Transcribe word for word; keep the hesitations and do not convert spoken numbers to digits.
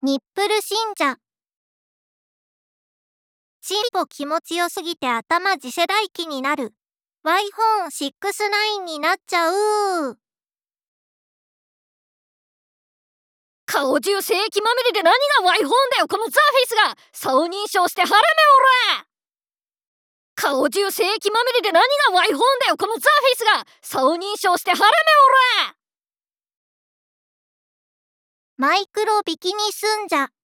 ニップル信者。チンポ気持ちよすぎて頭次世代機になる。ワイホーンシックスナインになっちゃう。 顔中正規まみれで何がワイホーンだよこのザ・フェイスが。顔認証して晴れめおら。顔中正規まみれで何がワイホーンだよこのザ・フェイスが。顔認証して晴れめおら。 マイクロビキニ信者。